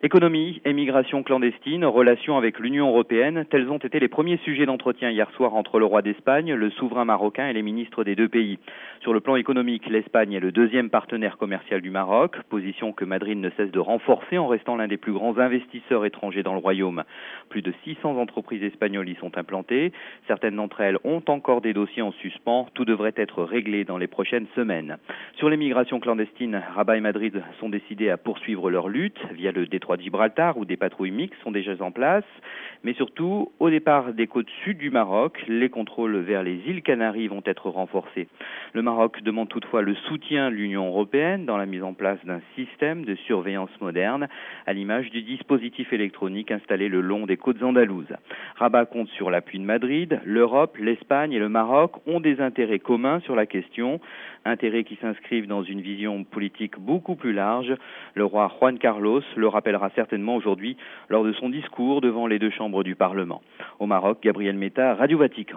Économie, émigration clandestine, relations avec l'Union européenne, tels ont été les premiers sujets d'entretien hier soir entre le roi d'Espagne, le souverain marocain et les ministres des deux pays. Sur le plan économique, l'Espagne est le deuxième partenaire commercial du Maroc, position que Madrid ne cesse de renforcer en restant l'un des plus grands investisseurs étrangers dans le royaume. Plus de 600 entreprises espagnoles y sont implantées. Certaines d'entre elles ont encore des dossiers en suspens. Tout devrait être réglé dans les prochaines semaines. Sur l'immigration clandestine, Rabat et Madrid sont décidés à poursuivre leur lutte via le détroit de Gibraltar où des patrouilles mixtes sont déjà en place, mais surtout au départ des côtes sud du Maroc, les contrôles vers les îles Canaries vont être renforcés. Le Maroc demande toutefois le soutien de l'Union européenne dans la mise en place d'un système de surveillance moderne, à l'image du dispositif électronique installé le long des côtes andalouses. Rabat compte sur l'appui de Madrid. L'Europe, l'Espagne et le Maroc ont des intérêts communs sur la question, intérêts qui s'inscrivent dans une vision politique beaucoup plus large. Le roi Juan Carlos le rappellera certainement aujourd'hui lors de son discours devant les deux chambres du Parlement. Au Maroc, Gabriel Meta, Radio Vatican.